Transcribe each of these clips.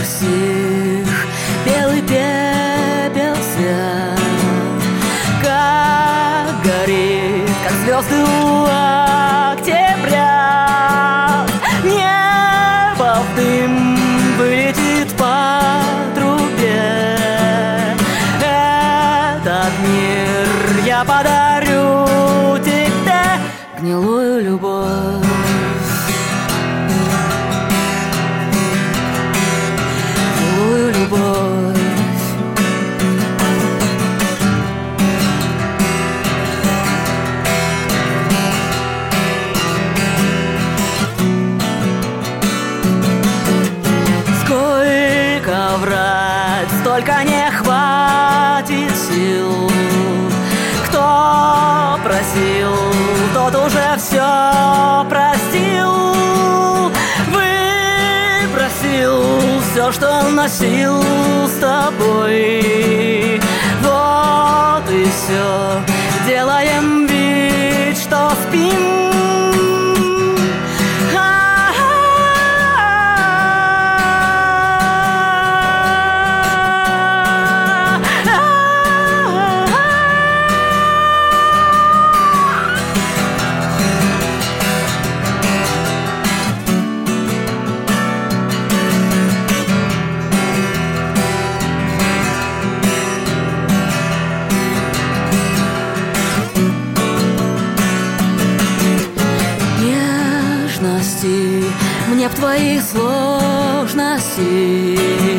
стих белый пепел свят, как горит, как звезды у октября. Небо в дым вылетит по трубе. Этот мир я подарю тебе, гнилую любовь. Гнилую любовь. Сколько врать, столько не хватит сил. Кто просил, тот уже все простил. Выбросил все, что носил с тобой. Вот и все, делаем вид, что спим. Мне в твои сложности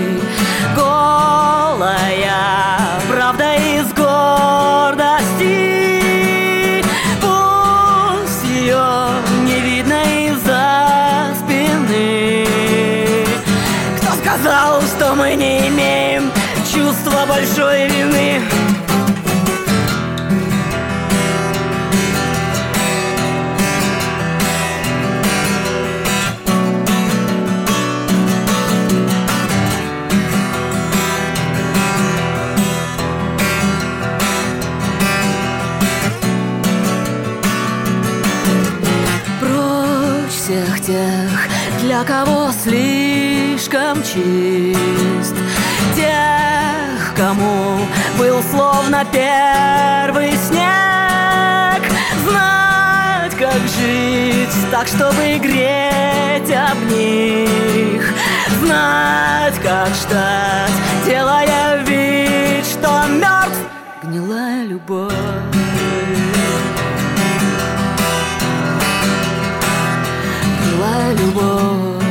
голая правда из гордости. Пусть ее не видно из-за спины. Кто сказал, что мы не имеем чувства большой вины? Всех тех, для кого слишком чист, тех, кому был словно первый снег. Знать, как жить так, чтобы греть об них. Знать, как ждать, делая вид, что мертв. Гнилая любовь. Любовь.